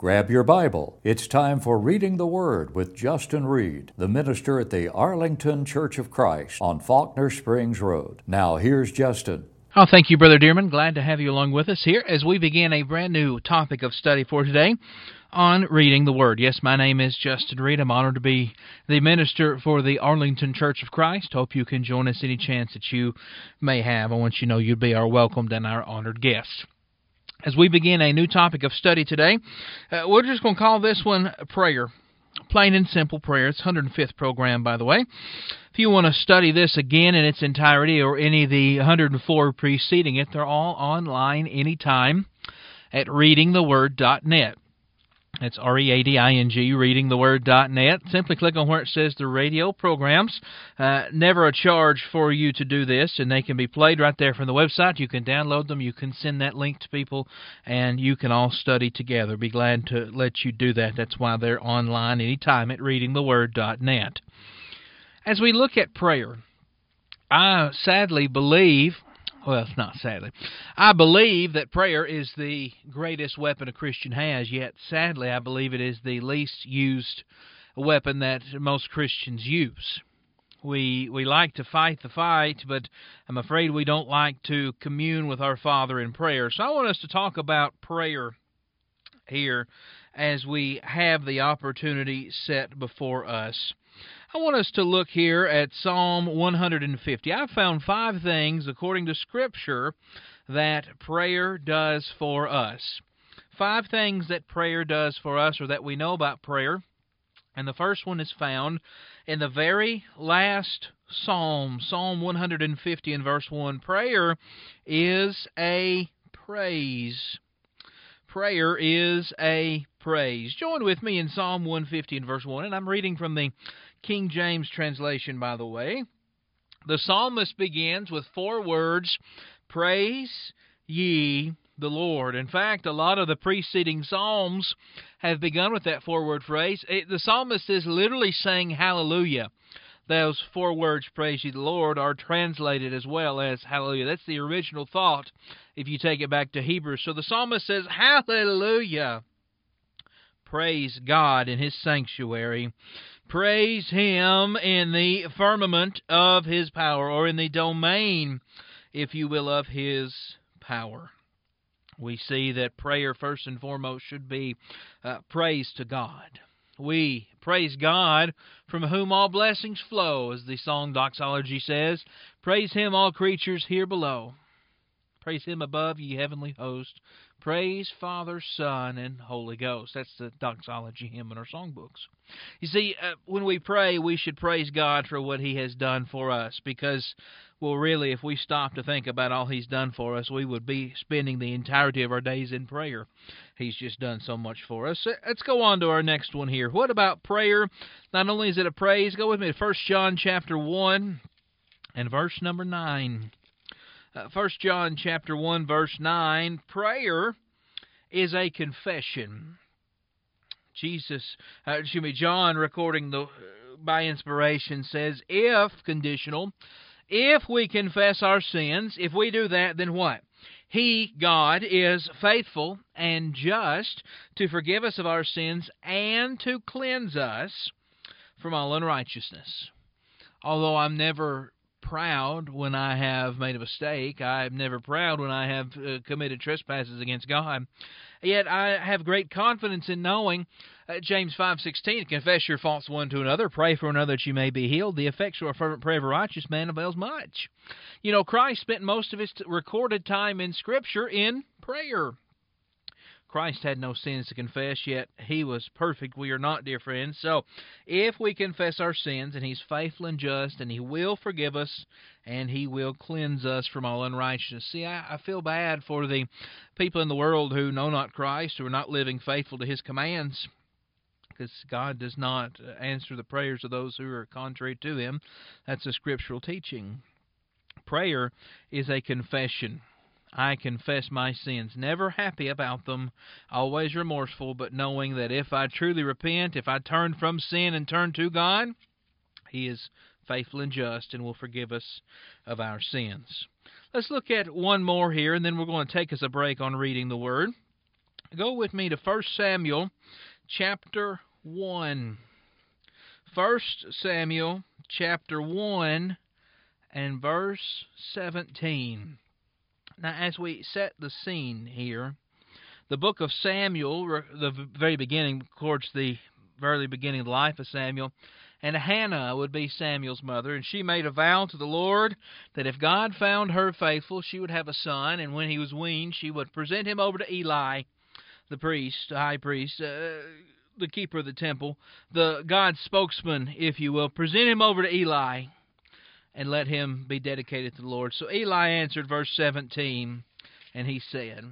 Grab your Bible. It's time for Reading the Word with Justin Reed, the minister at the Arlington Church of Christ on Faulkner Springs Road. Now here's Justin. Oh, thank you, Brother Dearman. Glad to have you along with us here as we begin a brand new topic of study for today on Reading the Word. Yes, my name is Justin Reed. I'm honored to be the minister for the Arlington Church of Christ. Hope you can join us any chance that you may have. I want you to know you'd be our welcomed and our honored guests. As we begin a new topic of study today, we're just going to call this one prayer. Plain and simple prayer. It's 105th program, by the way. If you want to study this again in its entirety or any of the 104 preceding it, they're all online anytime at readingtheword.net. That's R-E-A-D-I-N-G, readingtheword.net. Simply click on where it says the radio programs. Never a charge for you to do this, and they can be played right there from the website. You can download them. You can send that link to people, and you can all study together. Be glad to let you do that. That's why they're online anytime at readingtheword.net. As we look at prayer, I sadly believe... Well, it's not sadly. I believe that prayer is the greatest weapon a Christian has, yet sadly I believe it is the least used weapon that most Christians use. We like to fight the fight, but I'm afraid we don't like to commune with our Father in prayer. So I want us to talk about prayer here as we have the opportunity set before us. I want us to look here at Psalm 150. I've found 5 things, according to Scripture, that prayer does for us. 5 things that prayer does for us, or that we know about prayer. And the first one is found in the very last Psalm, Psalm 150 and verse 1. Prayer is a praise. Prayer is a praise. Join with me in Psalm 150 and verse 1, and I'm reading from the King James translation, by the way. The psalmist begins with 4 words, praise ye the Lord. In fact, a lot of the preceding psalms have begun with that 4-word phrase. The psalmist is literally saying hallelujah. Those 4 words, praise ye the Lord, are translated as well as hallelujah. That's the original thought if you take it back to Hebrew. So the psalmist says, hallelujah. Praise God in His sanctuary. Praise Him in the firmament of His power, or in the domain, if you will, of His power. We see that prayer, first and foremost, should be praise to God. We praise God, from whom all blessings flow, as the song doxology says. Praise Him, all creatures here below. Praise Him above, ye heavenly host. Praise Father, Son, and Holy Ghost. That's the doxology hymn in our songbooks. You see, when we pray, we should praise God for what He has done for us, because, well, really, if we stop to think about all He's done for us, we would be spending the entirety of our days in prayer. He's just done so much for us. Let's go on to our next one here. What about prayer? Not only is it a praise, go with me to 1 John chapter 1 and verse number 9. 1 John chapter 1, verse 9, prayer is a confession. John, recording by inspiration, says, if, conditional, if we confess our sins, if we do that, then what? He, God, is faithful and just to forgive us of our sins and to cleanse us from all unrighteousness. Although I'm never proud when I have made a mistake, I'm never proud when I have committed trespasses against God, yet I have great confidence in knowing James 5:16, confess your faults one to another, pray for another that you may be healed. The effectual or fervent prayer of a righteous man avails much. You know, Christ spent most of His recorded time in Scripture in prayer. Christ had no sins to confess, yet He was perfect. We are not, dear friends. So, if we confess our sins, and He's faithful and just, and He will forgive us, and He will cleanse us from all unrighteousness. See, I feel bad for the people in the world who know not Christ, who are not living faithful to His commands, because God does not answer the prayers of those who are contrary to Him. That's a scriptural teaching. Prayer is a confession. I confess my sins, never happy about them, always remorseful, but knowing that if I truly repent, if I turn from sin and turn to God, He is faithful and just and will forgive us of our sins. Let's look at one more here, and then we're going to take us a break on reading the Word. Go with me to 1 Samuel chapter 1. 1 Samuel chapter 1 and verse 17. Now, as we set the scene here, the book of Samuel, the very beginning, records the very beginning of the life of Samuel, and Hannah would be Samuel's mother, and she made a vow to the Lord that if God found her faithful, she would have a son, and when he was weaned, she would present him over to Eli, the priest, the high priest, the keeper of the temple, the God's spokesman, if you will, present him over to Eli and let him be dedicated to the Lord. So Eli answered, verse 17, and he said,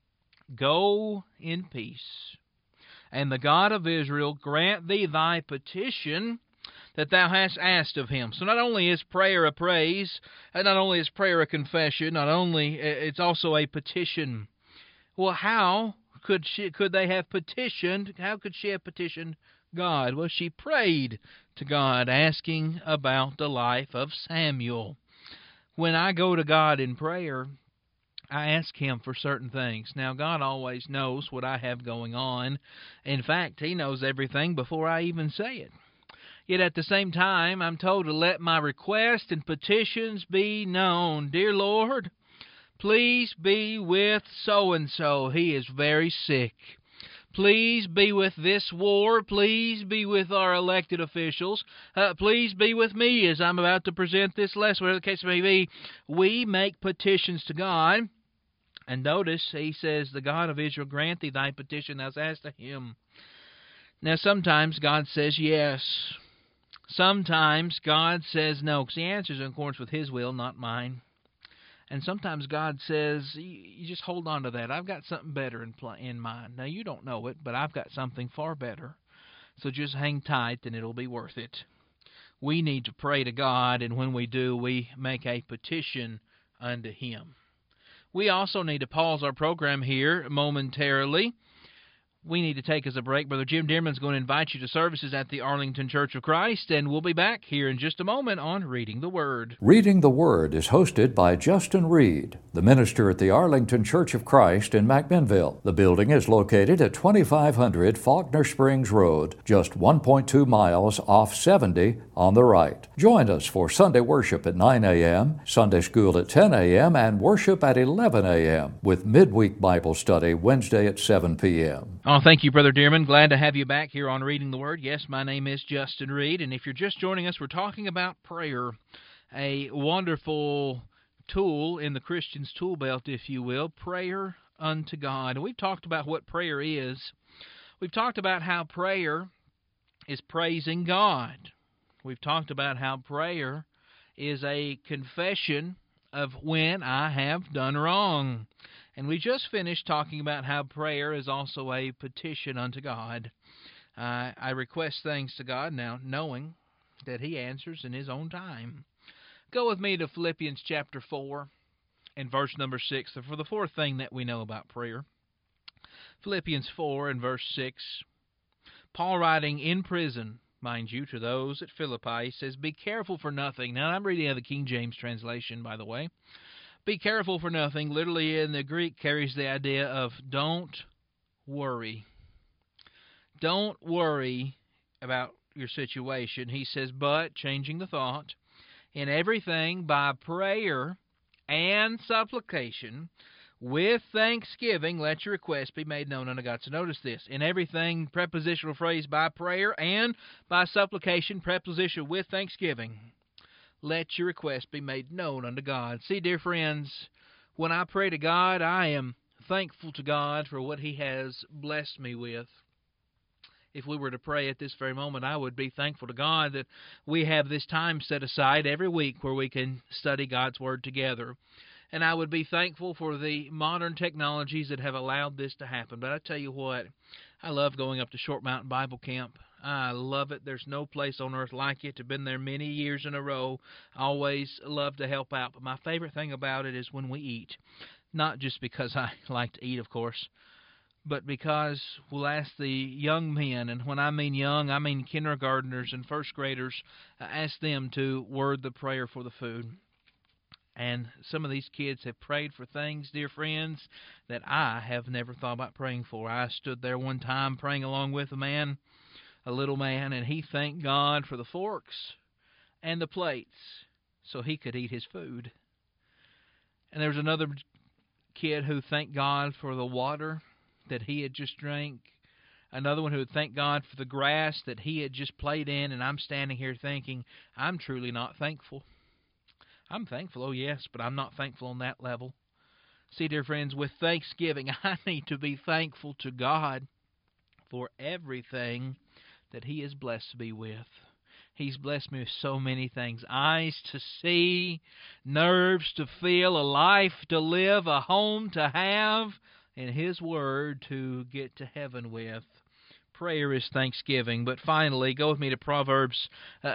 Go in peace, and the God of Israel grant thee thy petition that thou hast asked of him. So not only is prayer a praise, and not only is prayer a confession, it's also a petition. Well, how could they have petitioned? How could she have petitioned God? Well, she prayed to God, asking about the life of Samuel. When I go to God in prayer, I ask Him for certain things. Now, God always knows what I have going on. In fact, He knows everything before I even say it. Yet at the same time, I'm told to let my requests and petitions be known. Dear Lord, please be with so-and-so. He is very sick. Please be with this war. Please be with our elected officials. Please be with me as I'm about to present this lesson. Whatever the case may be, we make petitions to God. And notice, he says, the God of Israel grant thee thy petition thou hast asked of him. Now, sometimes God says yes. Sometimes God says no, because he answers in accordance with his will, not mine. And sometimes God says, you just hold on to that. I've got something better in mind. Now, you don't know it, but I've got something far better. So just hang tight, and it'll be worth it. We need to pray to God, and when we do, we make a petition unto him. We also need to pause our program here momentarily. We need to take us a break. Brother Jim Dearman's going to invite you to services at the Arlington Church of Christ, and we'll be back here in just a moment on Reading the Word. Reading the Word is hosted by Justin Reed, the minister at the Arlington Church of Christ in McMinnville. The building is located at 2500 Faulkner Springs Road, just 1.2 miles off 70 on the right. Join us for Sunday worship at 9 a.m., Sunday school at 10 a.m., and worship at 11 a.m., with midweek Bible study Wednesday at 7 p.m. Oh, thank you, Brother Dearman. Glad to have you back here on Reading the Word. Yes, my name is Justin Reed, and if you're just joining us, we're talking about prayer, a wonderful tool in the Christian's tool belt, if you will, prayer unto God. And we've talked about what prayer is. We've talked about how prayer is praising God. We've talked about how prayer is a confession of when I have done wrong. And we just finished talking about how prayer is also a petition unto God. I request things to God now, knowing that He answers in His own time. Go with me to Philippians chapter 4 and verse number 6 for the fourth thing that we know about prayer. Philippians 4 and verse 6. Paul, writing in prison, mind you, to those at Philippi, says, Be careful for nothing. Now, I'm reading out of the King James translation, by the way. Be careful for nothing, literally in the Greek, carries the idea of don't worry. Don't worry about your situation. He says, but, changing the thought, in everything by prayer and supplication, with thanksgiving, let your request be made known unto God. So notice this. In everything, prepositional phrase by prayer and by supplication, preposition with thanksgiving. Let your request be made known unto God. See, dear friends, when I pray to God, I am thankful to God for what He has blessed me with. If we were to pray at this very moment, I would be thankful to God that we have this time set aside every week where we can study God's Word together. And I would be thankful for the modern technologies that have allowed this to happen. But I tell you what, I love going up to Short Mountain Bible Camp. I love it. There's no place on earth like it. I've been there many years in a row. I always love to help out. But my favorite thing about it is when we eat. Not just because I like to eat, of course, but because we'll ask the young men, and when I mean young, I mean kindergartners and first graders, ask them to word the prayer for the food. And some of these kids have prayed for things, dear friends, that I have never thought about praying for. I stood there one time praying along with a little man, and he thanked God for the forks and the plates so he could eat his food. And there was another kid who thanked God for the water that he had just drank. Another one who would thank God for the grass that he had just played in. And I'm standing here thinking, I'm truly not thankful. I'm thankful, oh yes, but I'm not thankful on that level. See, dear friends, with thanksgiving, I need to be thankful to God for everything that He has blessed me with. He's blessed me with so many things. Eyes to see, nerves to feel, a life to live, a home to have, and His Word to get to heaven with. Prayer is thanksgiving. But finally, go with me to Proverbs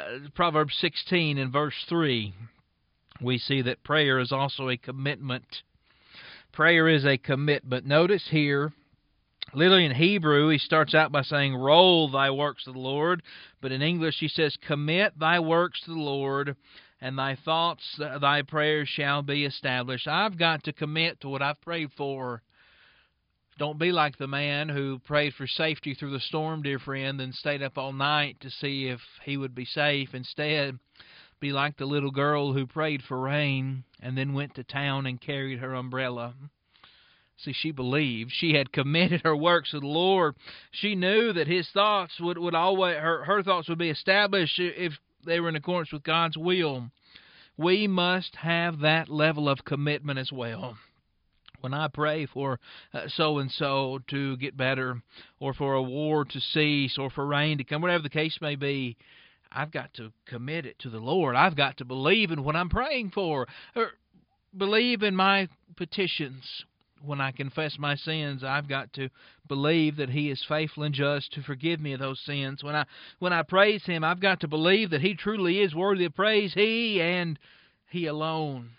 16 and verse 3. We see that prayer is also a commitment. Prayer is a commitment. Notice here, literally in Hebrew, he starts out by saying, roll thy works to the Lord. But in English, he says, commit thy works to the Lord, and thy thoughts, thy prayers shall be established. I've got to commit to what I've prayed for. Don't be like the man who prayed for safety through the storm, dear friend, and stayed up all night to see if he would be safe. Instead, be like the little girl who prayed for rain and then went to town and carried her umbrella. See, she believed. She had committed her works to the Lord. She knew that His thoughts would always, her thoughts would be established if they were in accordance with God's will. We must have that level of commitment as well. When I pray for so-and-so to get better, or for a war to cease, or for rain to come, whatever the case may be, I've got to commit it to the Lord. I've got to believe in what I'm praying for, or believe in my petitions. When I confess my sins, I've got to believe that He is faithful and just to forgive me of those sins. When I praise Him, I've got to believe that He truly is worthy of praise, He and He alone.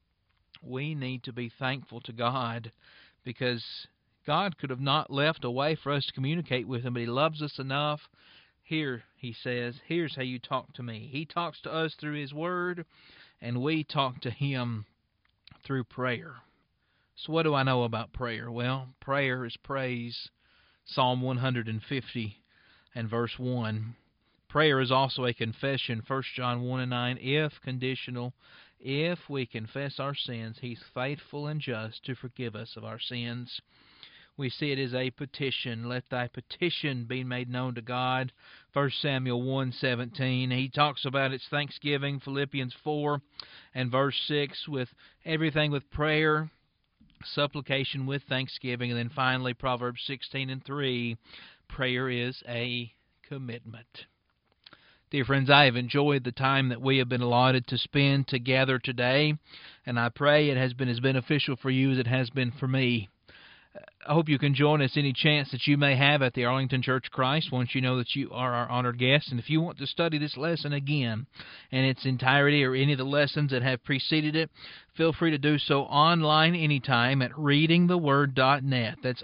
We need to be thankful to God, because God could have not left a way for us to communicate with Him, but He loves us enough. Here, He says, here's how you talk to me. He talks to us through His Word, and we talk to Him through prayer. So what do I know about prayer? Well, prayer is praise. Psalm 150 and verse 1. Prayer is also a confession. 1 John 1 and 9, if conditional, if we confess our sins, He's faithful and just to forgive us of our sins. We see it as a petition. Let thy petition be made known to God. 1 Samuel 1:17. He talks about its thanksgiving. Philippians 4 and verse 6, with everything with prayer, supplication with thanksgiving. And then finally, Proverbs 16 and 3, prayer is a commitment. Dear friends, I have enjoyed the time that we have been allotted to spend together today, and I pray it has been as beneficial for you as it has been for me. I hope you can join us any chance that you may have at the Arlington Church of Christ once you know that you are our honored guest. And if you want to study this lesson again in its entirety, or any of the lessons that have preceded it, feel free to do so online anytime at readingtheword.net. That's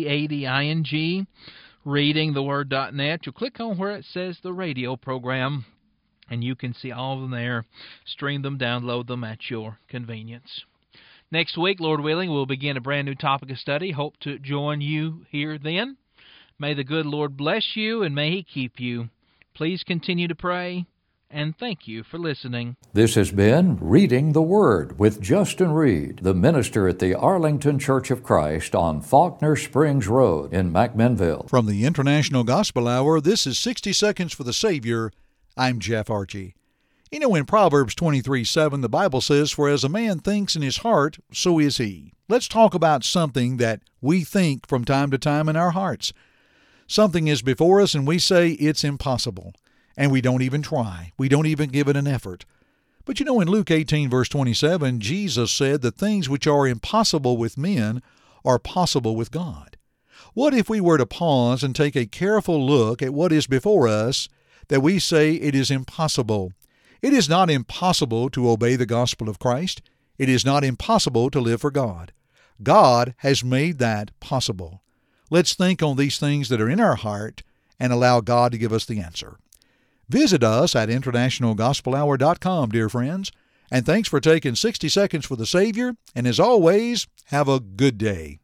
READING, readingtheword.net. You'll click on where it says the radio program, and you can see all of them there. Stream them, download them at your convenience. Next week, Lord willing, we'll begin a brand new topic of study. Hope to join you here then. May the good Lord bless you, and may He keep you. Please continue to pray, and thank you for listening. This has been Reading the Word with Justin Reed, the minister at the Arlington Church of Christ on Faulkner Springs Road in McMinnville. From the International Gospel Hour, this is 60 Seconds for the Savior. I'm Jeff Archie. You know, in Proverbs 23:7, the Bible says, for as a man thinks in his heart, so is he. Let's talk about something that we think from time to time in our hearts. Something is before us and we say it's impossible. And we don't even try. We don't even give it an effort. But you know, in Luke 18, verse 27, Jesus said, the things which are impossible with men are possible with God. What if we were to pause and take a careful look at what is before us, that we say it is impossible? It is not impossible to obey the gospel of Christ. It is not impossible to live for God. God has made that possible. Let's think on these things that are in our heart and allow God to give us the answer. Visit us at internationalgospelhour.com, dear friends, And thanks for taking 60 Seconds for the Savior, and as always, have a good day.